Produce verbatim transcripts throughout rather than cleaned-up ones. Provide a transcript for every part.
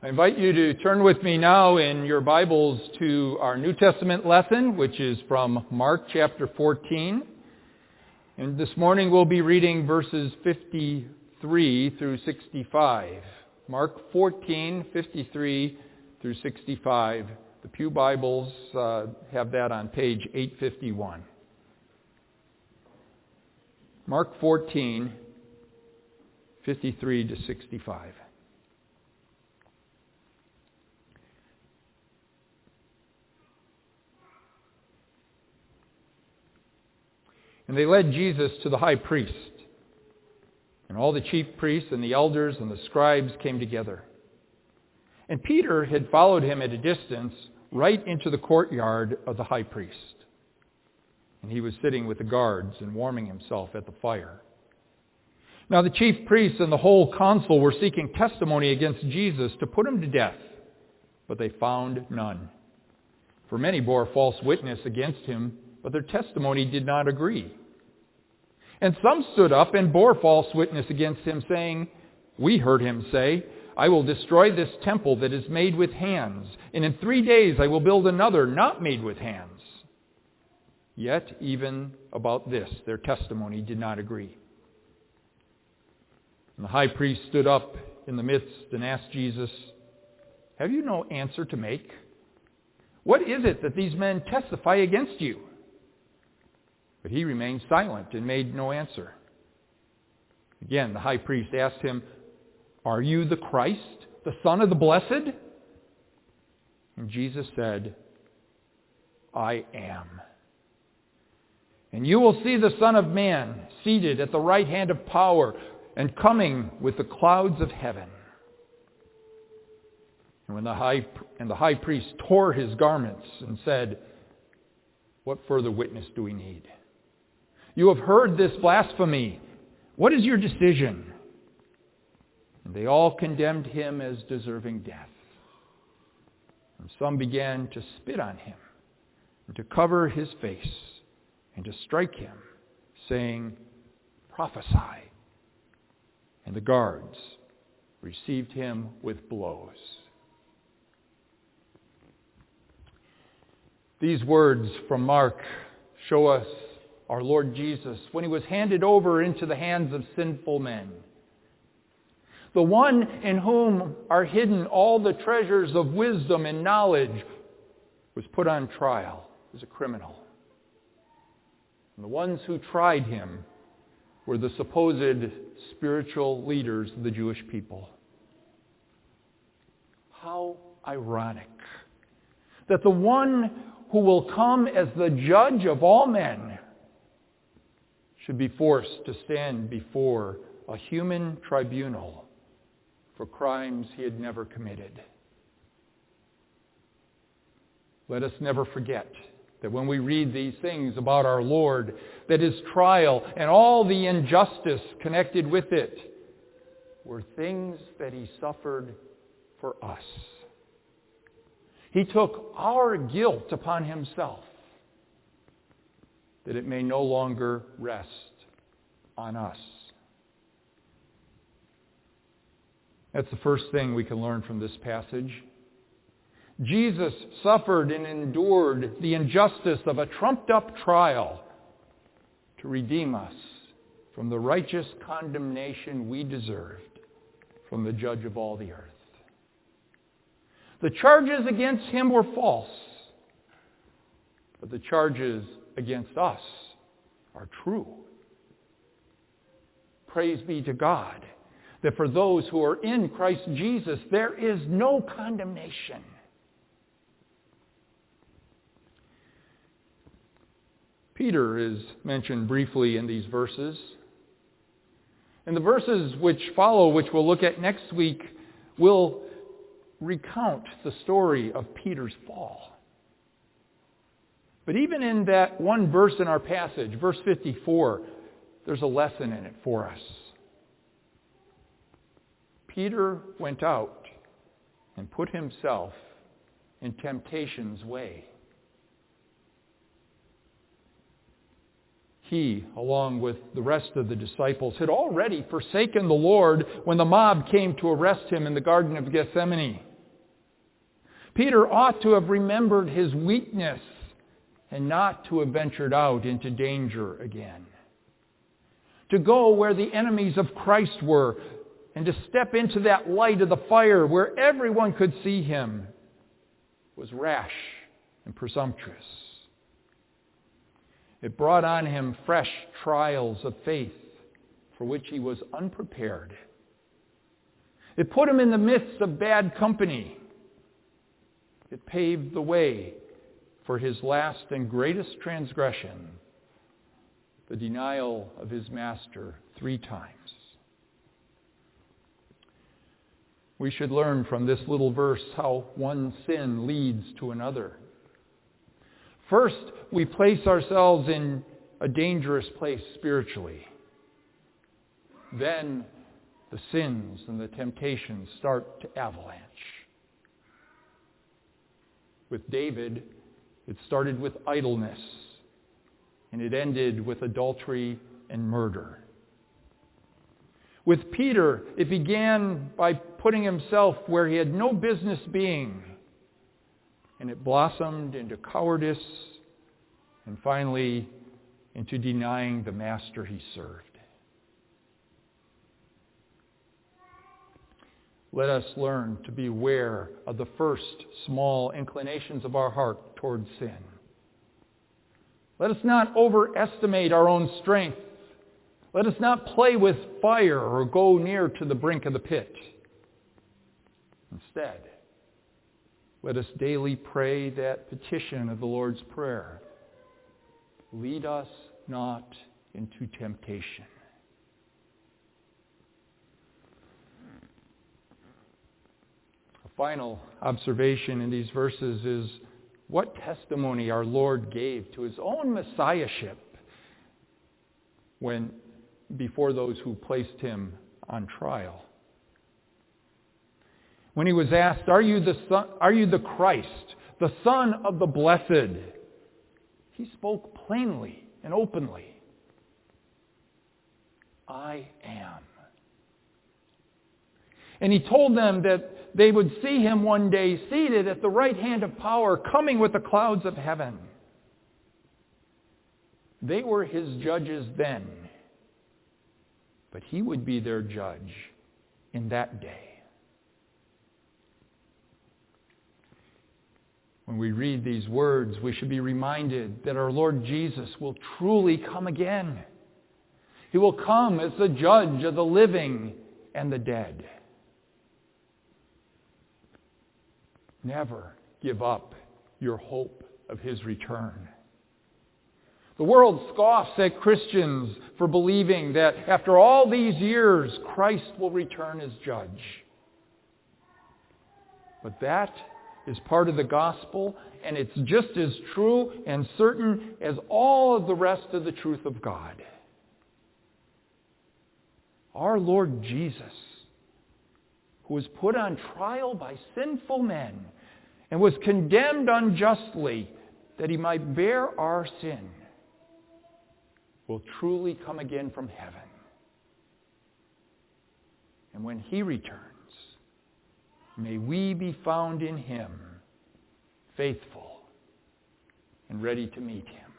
I invite you to turn with me now in your Bibles to our New Testament lesson, which is from Mark chapter fourteen. And this morning we'll be reading verses fifty-three through sixty-five. Mark fourteen, fifty-three through sixty-five. The Pew Bibles uh, have that on page eight fifty-one. Mark fourteen, fifty-three to sixty-five. And they led Jesus to the high priest. And all the chief priests and the elders and the scribes came together. And Peter had followed him at a distance right into the courtyard of the high priest. And he was sitting with the guards and warming himself at the fire. Now the chief priests and the whole council were seeking testimony against Jesus to put him to death, but they found none. For many bore false witness against him, but their testimony did not agree. And some stood up and bore false witness against him, saying, "We heard him say, 'I will destroy this temple that is made with hands, and in three days I will build another not made with hands.' Yet even about this their testimony did not agree." And the high priest stood up in the midst and asked Jesus, "Have you no answer to make? What is it that these men testify against you?" But he remained silent and made no answer. Again, the high priest asked him, "Are you the Christ, the Son of the Blessed?" And Jesus said, "I am. And you will see the Son of Man seated at the right hand of power and coming with the clouds of heaven." And when the high and the high priest tore his garments and said, "What further witness do we need? You have heard this blasphemy. What is your decision?" And they all condemned him as deserving death. And some began to spit on him and to cover his face and to strike him, saying, "Prophesy." And the guards received him with blows. These words from Mark show us our Lord Jesus when he was handed over into the hands of sinful men. The one in whom are hidden all the treasures of wisdom and knowledge was put on trial as a criminal. And the ones who tried him were the supposed spiritual leaders of the Jewish people. How ironic that the one who will come as the judge of all men should be forced to stand before a human tribunal for crimes he had never committed. Let us never forget that when we read these things about our Lord, that his trial and all the injustice connected with it were things that he suffered for us. He took our guilt upon himself, that it may no longer rest on us. That's the first thing we can learn from this passage. Jesus suffered and endured the injustice of a trumped-up trial to redeem us from the righteous condemnation we deserved from the judge of all the earth. The charges against him were false, but the charges against us are true. Praise be to God that for those who are in Christ Jesus, there is no condemnation. Peter is mentioned briefly in these verses. And the verses which follow, which we'll look at next week, will recount the story of Peter's fall. But even in that one verse in our passage, verse fifty-four, there's a lesson in it for us. Peter went out and put himself in temptation's way. He, along with the rest of the disciples, had already forsaken the Lord when the mob came to arrest him in the Garden of Gethsemane. Peter ought to have remembered his weakness and not to have ventured out into danger again. To go where the enemies of Christ were and to step into that light of the fire where everyone could see him was rash and presumptuous. It brought on him fresh trials of faith for which he was unprepared. It put him in the midst of bad company. It paved the way for his last and greatest transgression, the denial of his master three times. We should learn from this little verse how one sin leads to another. First, we place ourselves in a dangerous place spiritually. Then the sins and the temptations start to avalanche. With David, it started with idleness, and it ended with adultery and murder. With Peter, it began by putting himself where he had no business being, and it blossomed into cowardice and finally into denying the master he served. Let us learn to be aware of the first small inclinations of our heart towards sin. Let us not overestimate our own strength. Let us not play with fire or go near to the brink of the pit. Instead, let us daily pray that petition of the Lord's Prayer. Lead us not into temptation. A final observation in these verses is what testimony our Lord gave to his own messiahship when before those who placed him on trial. When he was asked, "Are you the son, are you the Christ, the Son of the Blessed?" He spoke plainly and openly. "I am." And he told them that they would see him one day seated at the right hand of power, coming with the clouds of heaven. They were his judges then, but he would be their judge in that day. When we read these words, we should be reminded that our Lord Jesus will truly come again. He will come as the judge of the living and the dead. Never give up your hope of his return. The world scoffs at Christians for believing that after all these years, Christ will return as judge. But that is part of the gospel, and it's just as true and certain as all of the rest of the truth of God. Our Lord Jesus, who was put on trial by sinful men and was condemned unjustly that he might bear our sin, will truly come again from heaven. And when he returns, may we be found in him, faithful and ready to meet him.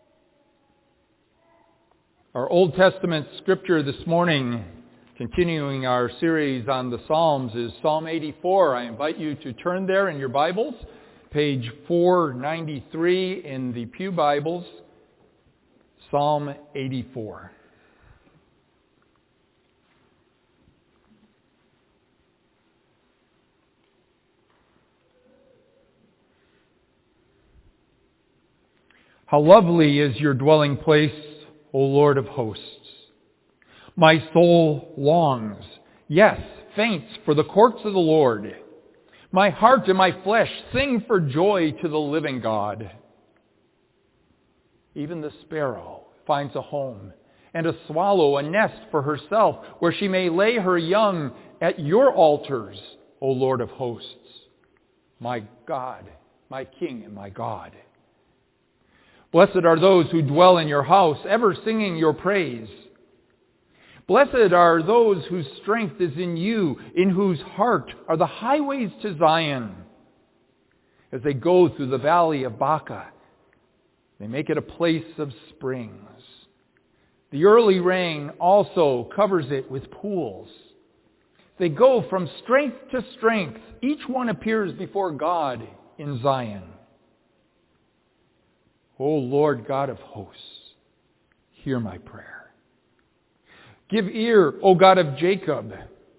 Our Old Testament scripture this morning, continuing our series on the Psalms, is Psalm eighty-four. I invite you to turn there in your Bibles, page four ninety-three in the Pew Bibles, Psalm eighty-four. How lovely is your dwelling place, O Lord of hosts. My soul longs, yes, faints for the courts of the Lord. My heart and my flesh sing for joy to the living God. Even the sparrow finds a home, and a swallow a nest for herself, where she may lay her young at your altars, O Lord of hosts. My God, my King and my God. Blessed are those who dwell in your house, ever singing your praise. Blessed are those whose strength is in you, in whose heart are the highways to Zion. As they go through the valley of Baca, they make it a place of springs. The early rain also covers it with pools. They go from strength to strength. Each one appears before God in Zion. O Lord God of hosts, hear my prayer. Give ear, O God of Jacob.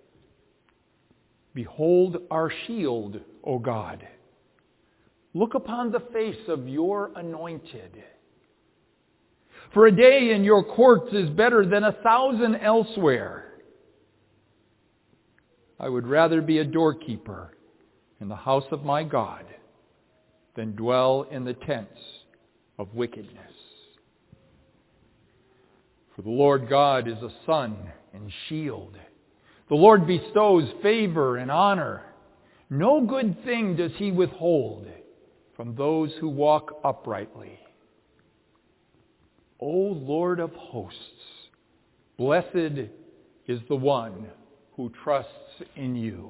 Behold our shield, O God. Look upon the face of your anointed. For a day in your courts is better than a thousand elsewhere. I would rather be a doorkeeper in the house of my God than dwell in the tents of wickedness. For the Lord God is a sun and shield. The Lord bestows favor and honor. No good thing does he withhold from those who walk uprightly. O Lord of hosts, blessed is the one who trusts in you.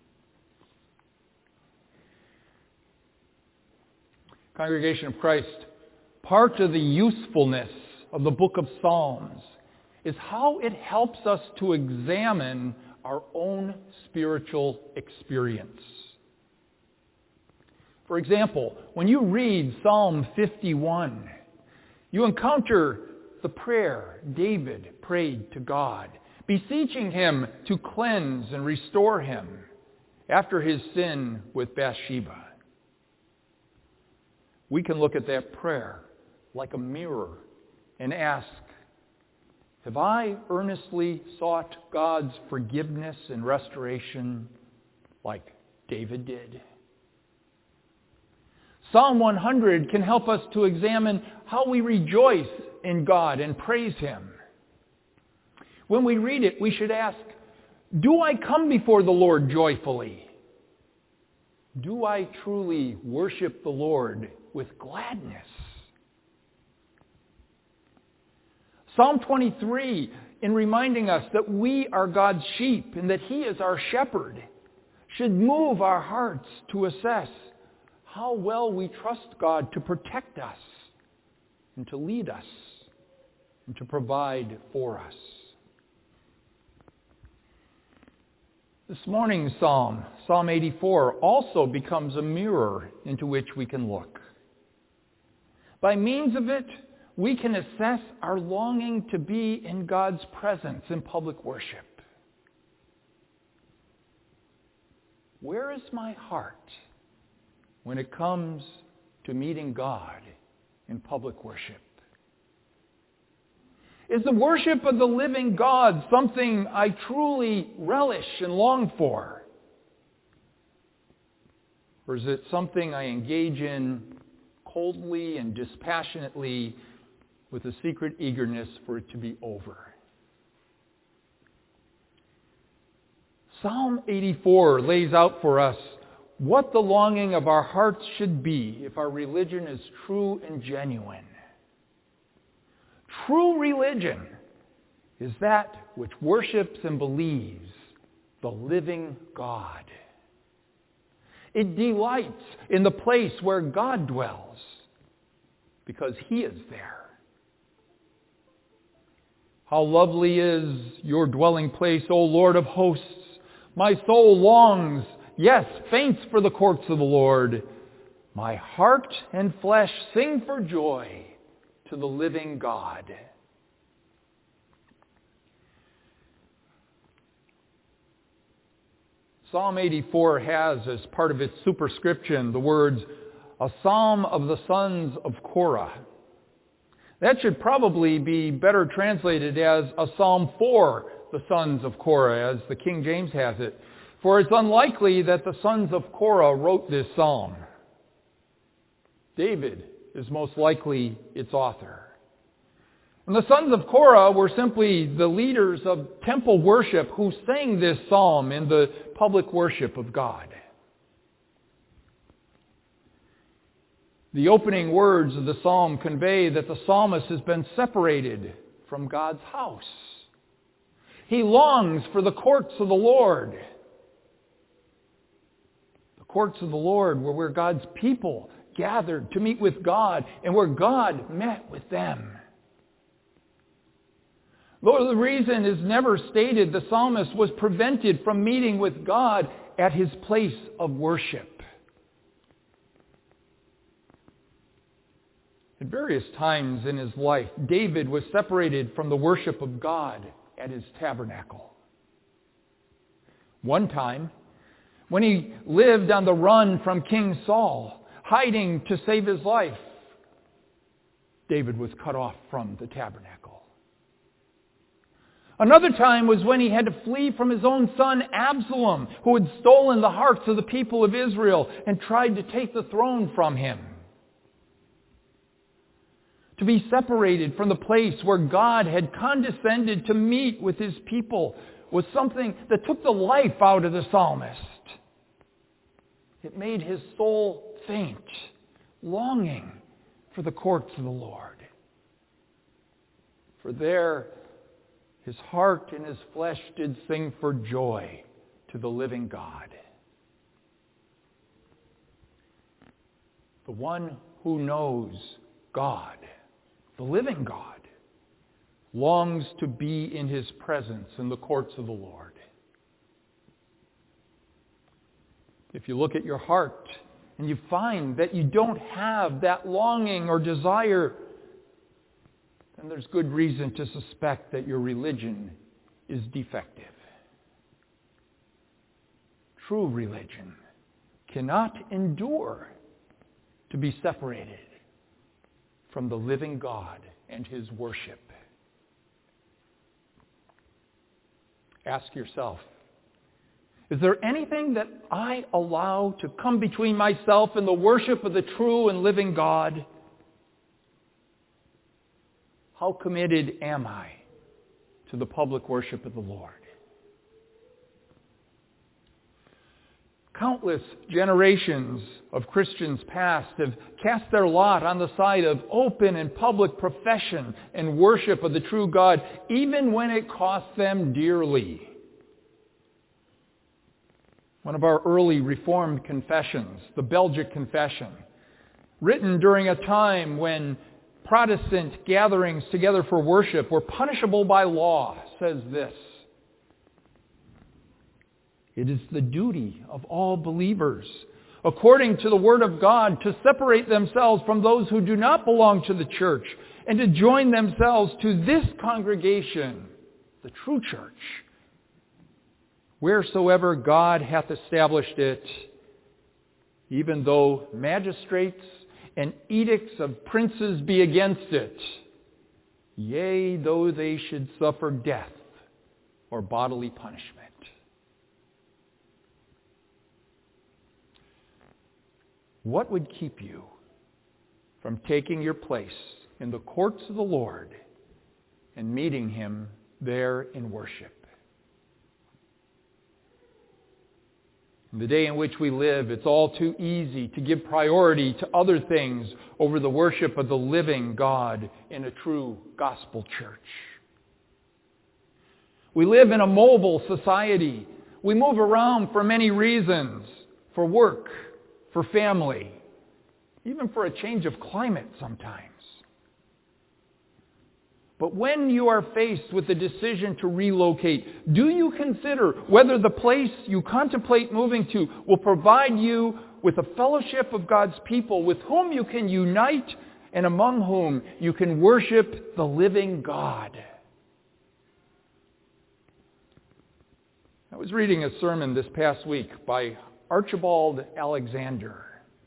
Congregation of Christ, part of the usefulness of the book of Psalms is how it helps us to examine our own spiritual experience. For example, when you read Psalm fifty-one, you encounter the prayer David prayed to God, beseeching him to cleanse and restore him after his sin with Bathsheba. We can look at that prayer like a mirror and ask, have I earnestly sought God's forgiveness and restoration like David did? Psalm one hundred can help us to examine how we rejoice in God and praise him. When we read it, we should ask, do I come before the Lord joyfully? Do I truly worship the Lord with gladness? Psalm twenty-three, in reminding us that we are God's sheep and that he is our shepherd, should move our hearts to assess how well we trust God to protect us and to lead us and to provide for us. This morning's psalm, Psalm eighty-four, also becomes a mirror into which we can look. By means of it, we can assess our longing to be in God's presence in public worship. Where is my heart when it comes to meeting God in public worship? Is the worship of the living God something I truly relish and long for? Or is it something I engage in coldly and dispassionately with a secret eagerness for it to be over? Psalm eighty-four lays out for us what the longing of our hearts should be if our religion is true and genuine. True religion is that which worships and believes the living God. It delights in the place where God dwells because he is there. How lovely is your dwelling place, O Lord of hosts. My soul longs, yes, faints for the courts of the Lord. My heart and flesh sing for joy to the living God. Psalm eighty-four has as part of its superscription the words, a psalm of the sons of Korah. That should probably be better translated as a psalm for the sons of Korah, as the King James has it. For it's unlikely that the sons of Korah wrote this psalm. David is most likely its author. And the sons of Korah were simply the leaders of temple worship who sang this psalm in the public worship of God. The opening words of the psalm convey that the psalmist has been separated from God's house. He longs for the courts of the Lord. The courts of the Lord were where God's people gathered to meet with God and where God met with them. Though the reason is never stated, the psalmist was prevented from meeting with God at his place of worship. At various times in his life, David was separated from the worship of God at his tabernacle. One time, when he lived on the run from King Saul, hiding to save his life, David was cut off from the tabernacle. Another time was when he had to flee from his own son Absalom, who had stolen the hearts of the people of Israel and tried to take the throne from him. To be separated from the place where God had condescended to meet with his people was something that took the life out of the psalmist. It made his soul faint, longing for the courts of the Lord. For there his heart and his flesh did sing for joy to the living God. The one who knows God, the living God, longs to be in his presence in the courts of the Lord. If you look at your heart and you find that you don't have that longing or desire, then there's good reason to suspect that your religion is defective. True religion cannot endure to be separated from the living God and his worship. Ask yourself, is there anything that I allow to come between myself and the worship of the true and living God? How committed am I to the public worship of the Lord? Countless generations of Christians past have cast their lot on the side of open and public profession and worship of the true God, even when it costs them dearly. One of our early Reformed confessions, the Belgic Confession, written during a time when Protestant gatherings together for worship were punishable by law, says this: "It is the duty of all believers, according to the Word of God, to separate themselves from those who do not belong to the church, and to join themselves to this congregation, the true church, wheresoever God hath established it, even though magistrates and edicts of princes be against it, yea, though they should suffer death or bodily punishment." What would keep you from taking your place in the courts of the Lord and meeting him there in worship? In the day in which we live, it's all too easy to give priority to other things over the worship of the living God in a true gospel church. We live in a mobile society. We move around for many reasons, for work, for family, even for a change of climate sometimes. But when you are faced with the decision to relocate, do you consider whether the place you contemplate moving to will provide you with a fellowship of God's people with whom you can unite and among whom you can worship the living God? I was reading a sermon this past week by Archibald Alexander.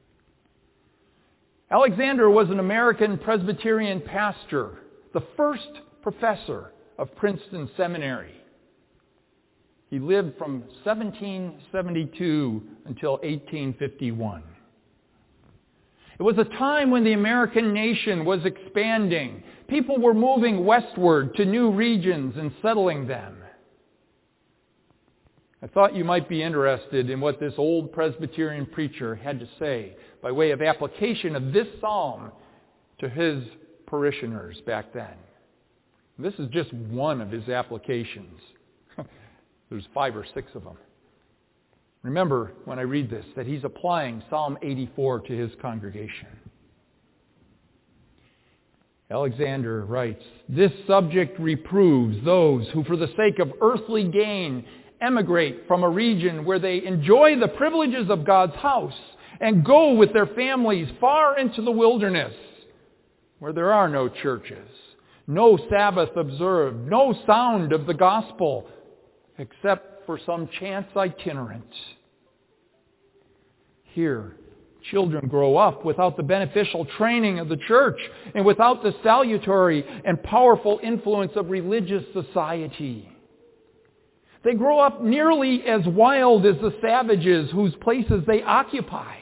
Alexander was an American Presbyterian pastor, the first professor of Princeton Seminary. He lived from seventeen seventy-two until eighteen fifty-one. It was a time when the American nation was expanding. People were moving westward to new regions and settling them. I thought you might be interested in what this old Presbyterian preacher had to say by way of application of this psalm to his parishioners back then. This is just one of his applications. There's five or six of them. Remember, when I read this, that he's applying Psalm eighty-four to his congregation. Alexander writes, "This subject reproves those who, for the sake of earthly gain, emigrate from a region where they enjoy the privileges of God's house and go with their families far into the wilderness, where there are no churches, no Sabbath observed, no sound of the gospel, except for some chance itinerant. Here, children grow up without the beneficial training of the church and without the salutary and powerful influence of religious society. They grow up nearly as wild as the savages whose places they occupy.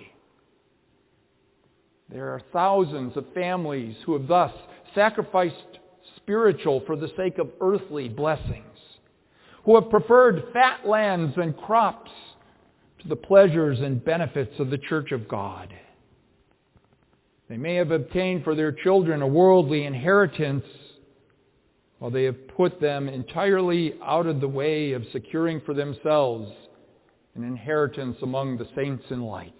There are thousands of families who have thus sacrificed spiritual for the sake of earthly blessings, who have preferred fat lands and crops to the pleasures and benefits of the church of God. They may have obtained for their children a worldly inheritance, while they have put them entirely out of the way of securing for themselves an inheritance among the saints in light.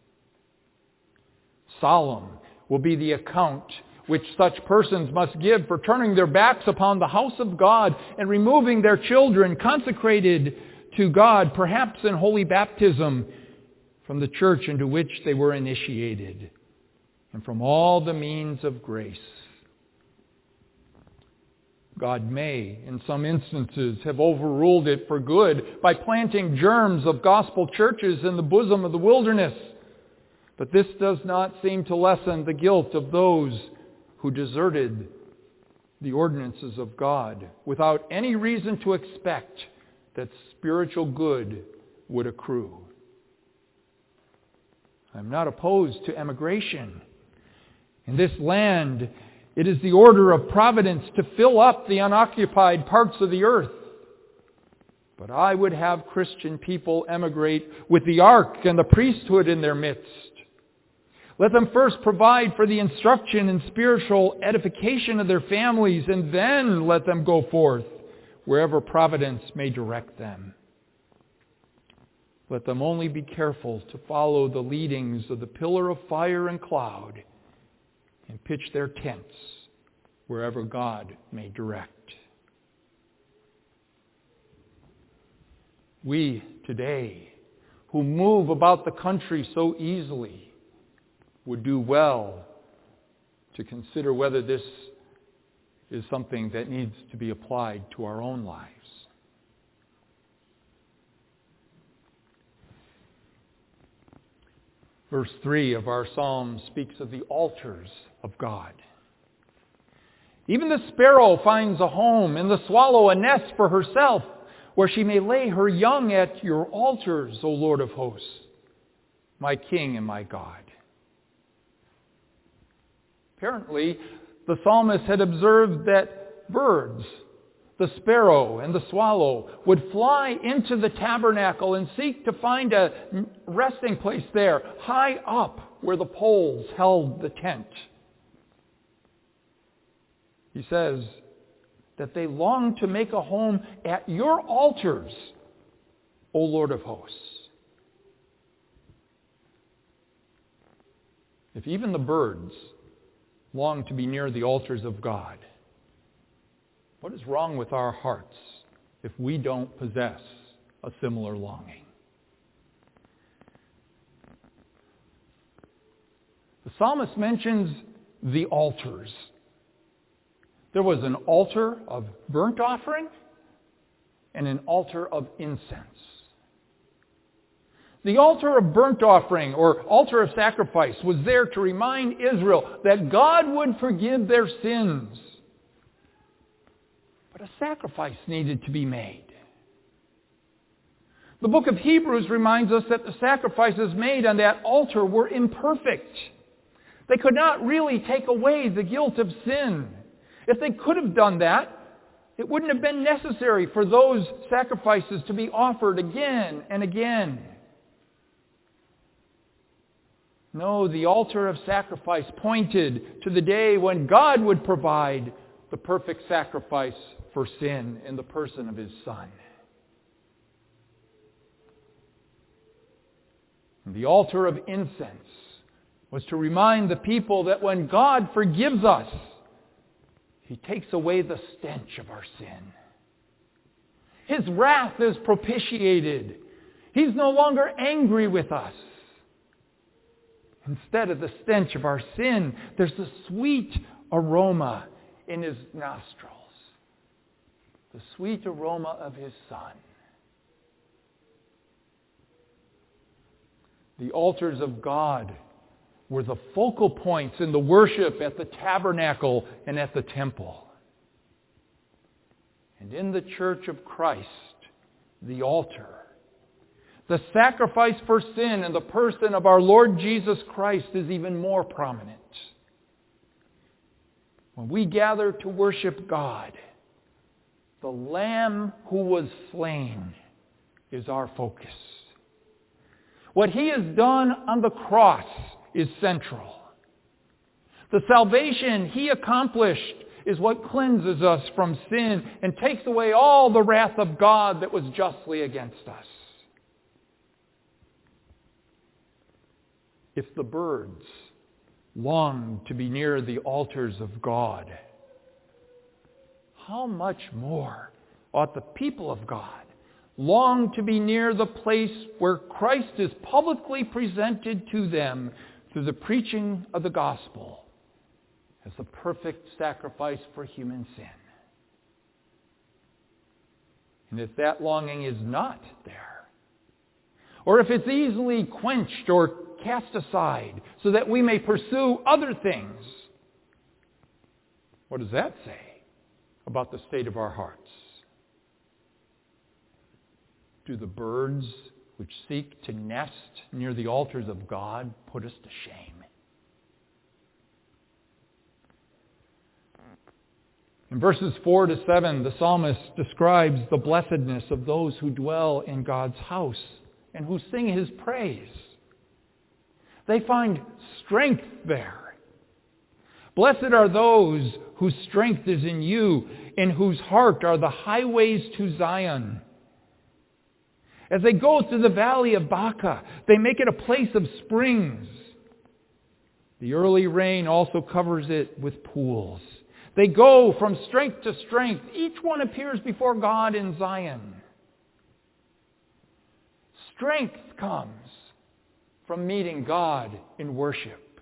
Solemn will be the account which such persons must give for turning their backs upon the house of God and removing their children consecrated to God, perhaps in holy baptism, from the church into which they were initiated, and from all the means of grace. God may, in some instances, have overruled it for good by planting germs of gospel churches in the bosom of the wilderness. But this does not seem to lessen the guilt of those who deserted the ordinances of God without any reason to expect that spiritual good would accrue. I'm not opposed to emigration. In this land, it is the order of providence to fill up the unoccupied parts of the earth. But I would have Christian people emigrate with the ark and the priesthood in their midst. Let them first provide for the instruction and spiritual edification of their families, and then let them go forth wherever providence may direct them. Let them only be careful to follow the leadings of the pillar of fire and cloud and pitch their tents wherever God may direct. We today, who move about the country so easily, would do well to consider whether this is something that needs to be applied to our own lives. Verse three of our psalm speaks of the altars of God. Even the sparrow finds a home, and the swallow a nest for herself, where she may lay her young at your altars, O Lord of hosts, my King and my God. Apparently, the psalmist had observed that birds, the sparrow and the swallow, would fly into the tabernacle and seek to find a resting place there, high up where the poles held the tent. He says that they long to make a home at your altars, O Lord of hosts. If even the birds long to be near the altars of God, what is wrong with our hearts if we don't possess a similar longing? The psalmist mentions the altars. There was an altar of burnt offering and an altar of incense. The altar of burnt offering, or altar of sacrifice, was there to remind Israel that God would forgive their sins. But a sacrifice needed to be made. The book of Hebrews reminds us that the sacrifices made on that altar were imperfect. They could not really take away the guilt of sin. If they could have done that, it wouldn't have been necessary for those sacrifices to be offered again and again. No, the altar of sacrifice pointed to the day when God would provide the perfect sacrifice for sin in the person of His Son. And the altar of incense was to remind the people that when God forgives us, He takes away the stench of our sin. His wrath is propitiated. He's no longer angry with us. Instead of the stench of our sin, there's a sweet aroma in His nostrils. The sweet aroma of His Son. The altars of God were the focal points in the worship at the tabernacle and at the temple. And in the Church of Christ, the altar, the sacrifice for sin in the person of our Lord Jesus Christ is even more prominent. When we gather to worship God, the Lamb who was slain is our focus. What He has done on the cross is central. The salvation He accomplished is what cleanses us from sin and takes away all the wrath of God that was justly against us. If the birds long to be near the altars of God, how much more ought the people of God long to be near the place where Christ is publicly presented to them through the preaching of the gospel as the perfect sacrifice for human sin. And if that longing is not there, or if it's easily quenched or cast aside so that we may pursue other things, what does that say about the state of our hearts? Do the birds which seek to nest near the altars of God put us to shame? In verses four to seven, the psalmist describes the blessedness of those who dwell in God's house and who sing His praise. They find strength there. Blessed are those whose strength is in you, in whose heart are the highways to Zion. As they go through the valley of Baca, they make it a place of springs. The early rain also covers it with pools. They go from strength to strength. Each one appears before God in Zion. Strength comes from meeting God in worship.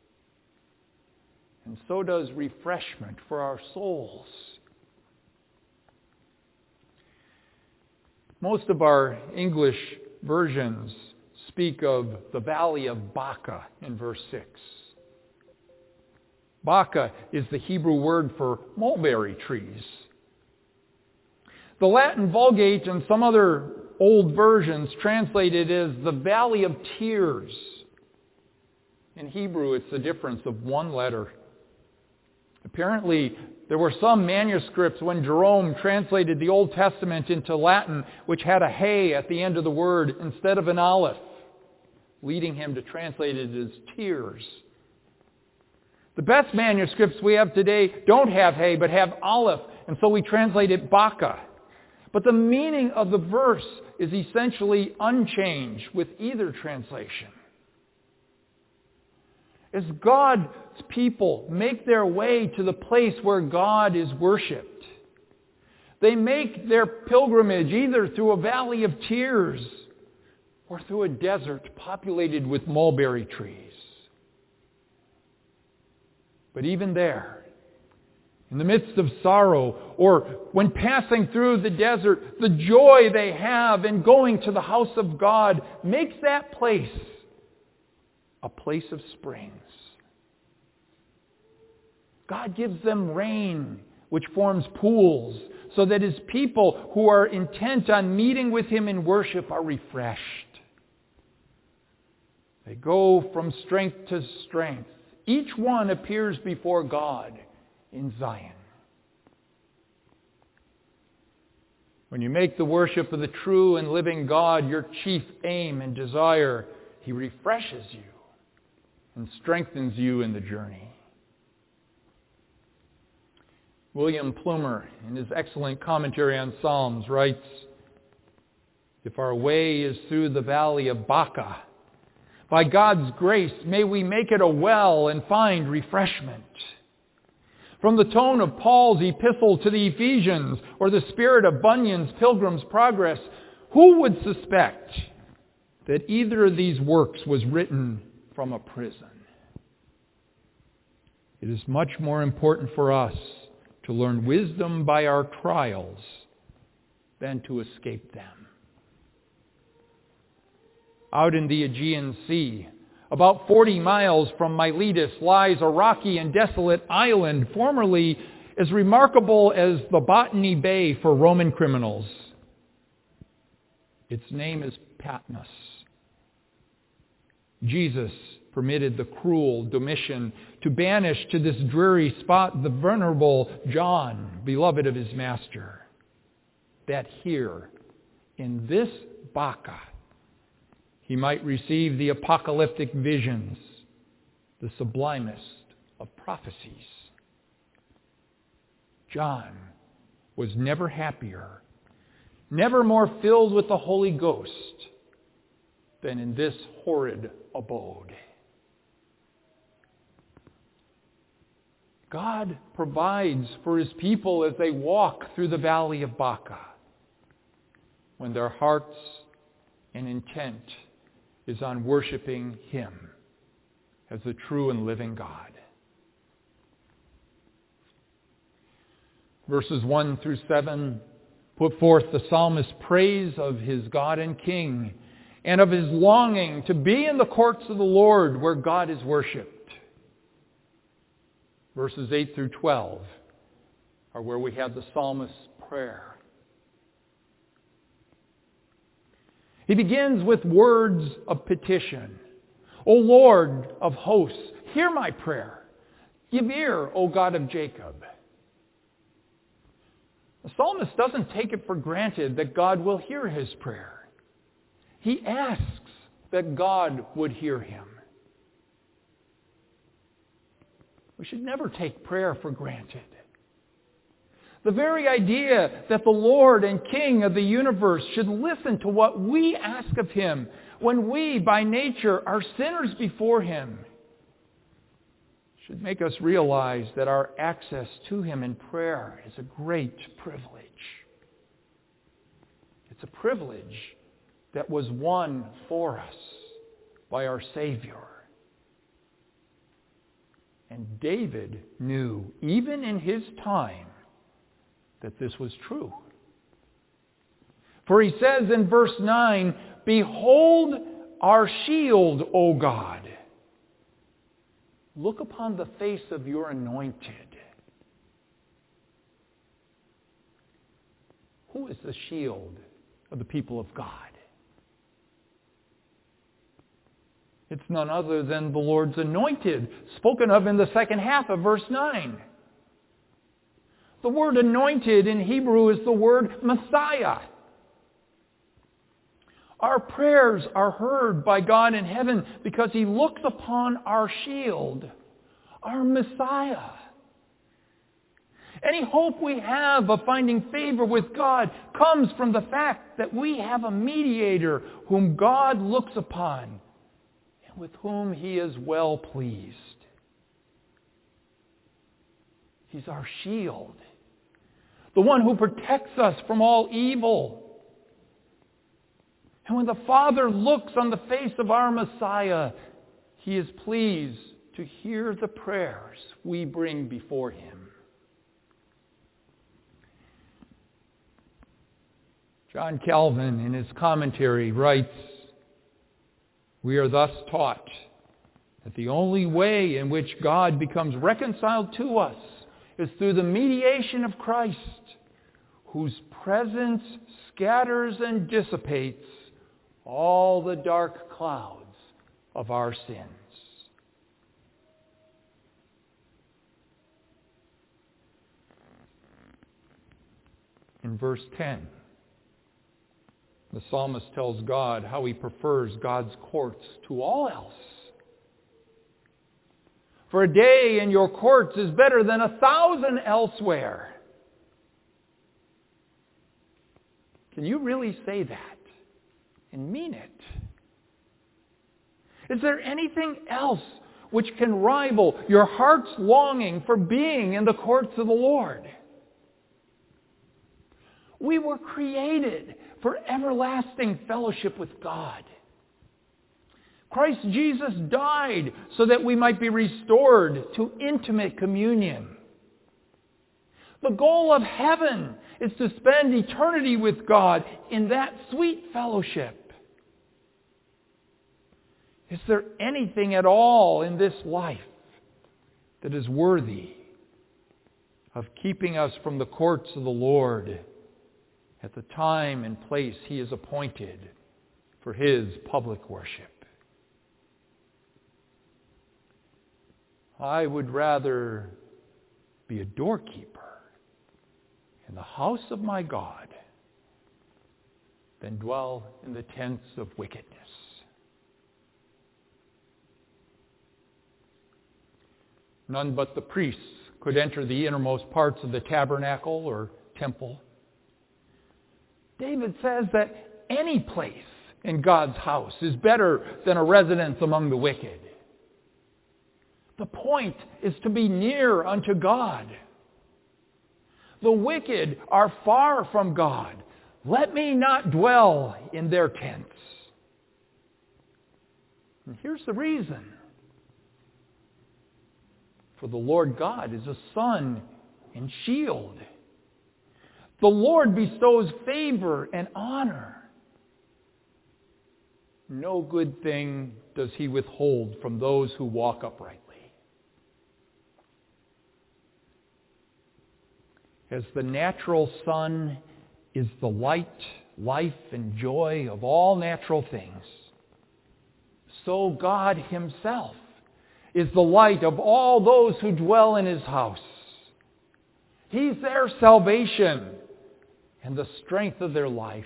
And so does refreshment for our souls. Most of our English versions speak of the valley of Baca in verse six. Baca is the Hebrew word for mulberry trees. The Latin Vulgate and some other old versions translate it as the valley of tears. In Hebrew, it's the difference of one letter. Apparently, there were some manuscripts when Jerome translated the Old Testament into Latin which had a hey at the end of the word instead of an aleph, leading him to translate it as tears. The best manuscripts we have today don't have hey but have aleph, and so we translate it Baca. But the meaning of the verse is essentially unchanged with either translation. As God's people make their way to the place where God is worshipped, they make their pilgrimage either through a valley of tears or through a desert populated with mulberry trees. But even there, in the midst of sorrow, or when passing through the desert, the joy they have in going to the house of God makes that place a place of springs. God gives them rain, which forms pools, so that His people who are intent on meeting with Him in worship are refreshed. They go from strength to strength. Each one appears before God in Zion. When you make the worship of the true and living God your chief aim and desire, He refreshes you and strengthens you in the journey. William Plumer, in his excellent commentary on Psalms, writes, "If our way is through the valley of Baca, By God's grace, may we make it a well and find refreshment. From the tone of Paul's epistle to the Ephesians or the spirit of Bunyan's Pilgrim's Progress, who would suspect that either of these works was written from a prison? It is much more important for us to learn wisdom by our trials than to escape them. Out in the Aegean Sea, about forty miles from Miletus, lies a rocky and desolate island formerly as remarkable as the Botany Bay for Roman criminals. Its name is Patmos. Jesus permitted the cruel Domitian to banish to this dreary spot the venerable John, beloved of his master, that here, in this Baca, he might receive the apocalyptic visions, the sublimest of prophecies. John was never happier, never more filled with the Holy Ghost than in this horrid abode. God provides for his people as they walk through the valley of Baca, when their hearts and intent is on worshiping him as the true and living God. Verses one through seven put forth the psalmist's praise of his God and King and of his longing to be in the courts of the Lord where God is worshipped. Verses eight through twelve are where we have the psalmist's prayer. He begins with words of petition. O Lord of hosts, hear my prayer. Give ear, O God of Jacob. The psalmist doesn't take it for granted that God will hear his prayer. He asks that God would hear him. We should never take prayer for granted. The very idea that the Lord and King of the universe should listen to what we ask of him when we, by nature, are sinners before him should make us realize that our access to him in prayer is a great privilege. It's a privilege that was won for us by our Savior. And David knew, even in his time, that this was true. For he says in verse nine, Behold our shield, O God. Look upon the face of your anointed. Who is the shield of the people of God? It's none other than the Lord's anointed, spoken of in the second half of verse nine. The word anointed in Hebrew is the word Messiah. Our prayers are heard by God in heaven because he looks upon our shield, our Messiah. Any hope we have of finding favor with God comes from the fact that we have a mediator whom God looks upon and with whom he is well pleased. He's our shield, the one who protects us from all evil. And when the Father looks on the face of our Messiah, he is pleased to hear the prayers we bring before him. John Calvin, in his commentary, writes, We are thus taught that the only way in which God becomes reconciled to us is through the mediation of Christ, whose presence scatters and dissipates all the dark clouds of our sins. In verse ten, the psalmist tells God how he prefers God's courts to all else. For a day in your courts is better than a thousand elsewhere. Can you really say that and mean it? Is there anything else which can rival your heart's longing for being in the courts of the Lord? We were created for everlasting fellowship with God. Christ Jesus died so that we might be restored to intimate communion. The goal of heaven is to spend eternity with God in that sweet fellowship. Is there anything at all in this life that is worthy of keeping us from the courts of the Lord at the time and place He has appointed for His public worship? I would rather be a doorkeeper in the house of my God than dwell in the tents of wickedness. None but the priests could enter the innermost parts of the tabernacle or temple. David says that any place in God's house is better than a residence among the wicked. The point is to be near unto God. The wicked are far from God. Let me not dwell in their tents. And here's the reason. For the Lord God is a sun and shield. The Lord bestows favor and honor. No good thing does He withhold from those who walk uprightly. As the natural sun is the light, life, and joy of all natural things, so God Himself is the light of all those who dwell in His house. He's their salvation and the strength of their life.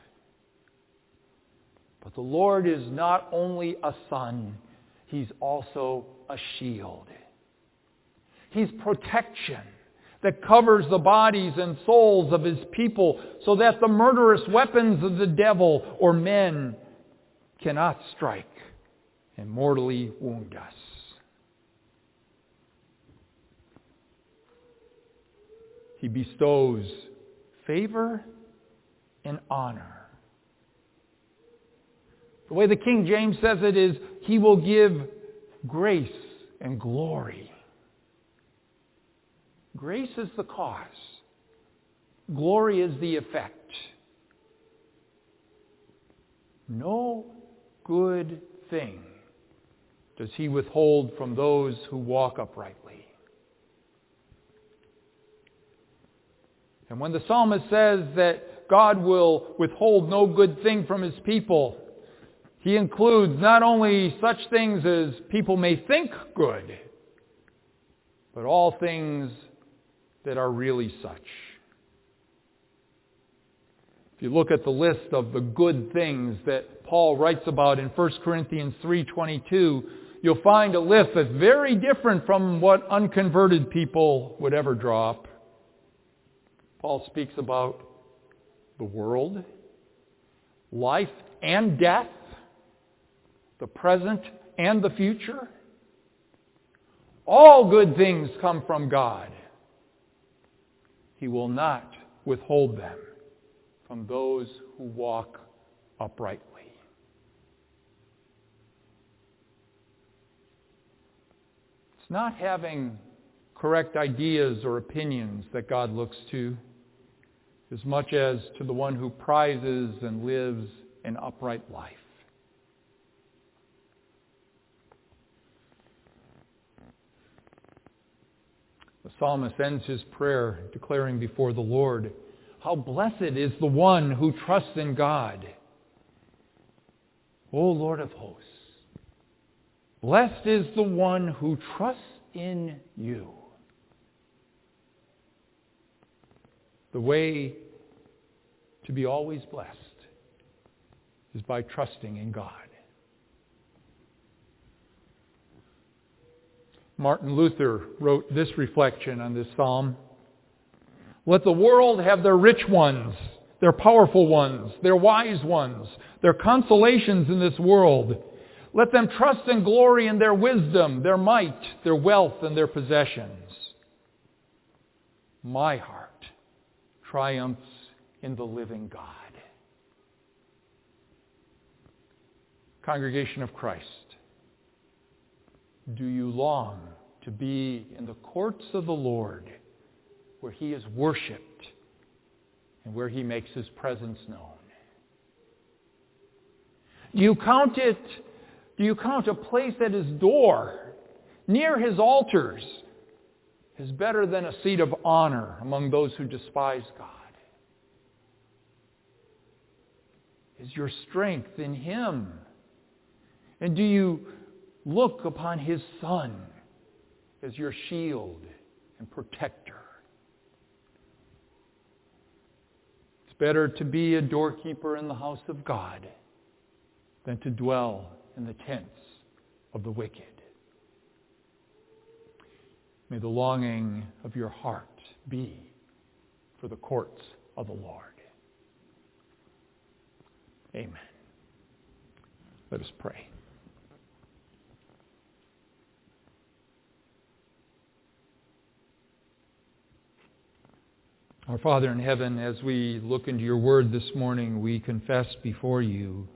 But the Lord is not only a sun, He's also a shield. He's protection that covers the bodies and souls of His people so that the murderous weapons of the devil or men cannot strike and mortally wound us. He bestows favor and honor. The way the King James says it is, He will give grace and glory. Grace is the cause. Glory is the effect. No good thing does He withhold from those who walk uprightly. And when the psalmist says that God will withhold no good thing from His people, he includes not only such things as people may think good, but all things that are really such. If you look at the list of the good things that Paul writes about in First Corinthians three twenty-two, you'll find a list that's very different from what unconverted people would ever draw up. Paul speaks about the world, life and death, the present and the future. All good things come from God. He will not withhold them from those who walk uprightly. It's not having correct ideas or opinions that God looks to, as much as to the one who prizes and lives an upright life. The psalmist ends his prayer declaring before the Lord, how blessed is the one who trusts in God. O Lord of hosts, blessed is the one who trusts in you. The way to be always blessed is by trusting in God. Martin Luther wrote this reflection on this psalm. Let the world have their rich ones, their powerful ones, their wise ones, their consolations in this world. Let them trust and glory in their wisdom, their might, their wealth, and their possessions. My heart triumphs in the living God. Congregation of Christ, do you long to be in the courts of the Lord, where He is worshipped and where He makes His presence known? Do you count it, do you count a place at His door, near His altars, as better than a seat of honor among those who despise God? Is your strength in Him? And do you look upon His Son as your shield and protector? It's better to be a doorkeeper in the house of God than to dwell in the tents of the wicked. May the longing of your heart be for the courts of the Lord. Amen. Let us pray. Our Father in heaven, as we look into your word this morning, we confess before you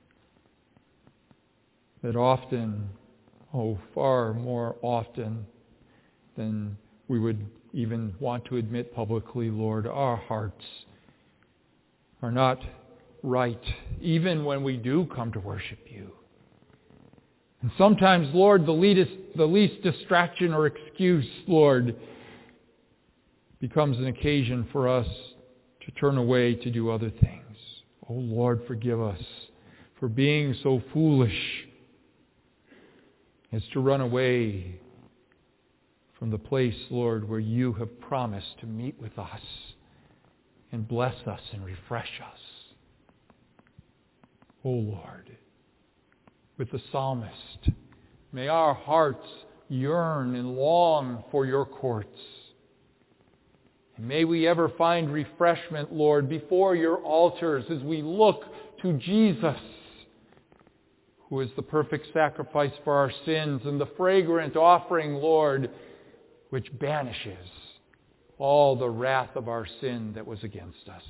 that often, oh, far more often than we would even want to admit publicly, Lord, our hearts are not right, even when we do come to worship you. And sometimes, Lord, the least, the least distraction or excuse, Lord, becomes an occasion for us to turn away to do other things. Oh, Lord, forgive us for being so foolish as to run away from the place, Lord, where you have promised to meet with us and bless us and refresh us. Oh, Lord, with the psalmist, may our hearts yearn and long for your courts. And may we ever find refreshment, Lord, before your altars as we look to Jesus, who is the perfect sacrifice for our sins and the fragrant offering, Lord, which banishes all the wrath of our sin that was against us.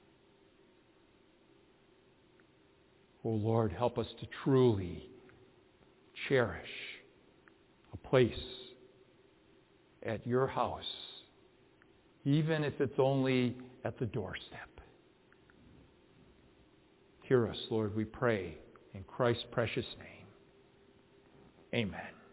Oh, Lord, help us to truly cherish a place at your house, even if it's only at the doorstep. Hear us, Lord, we pray, in Christ's precious name. Amen.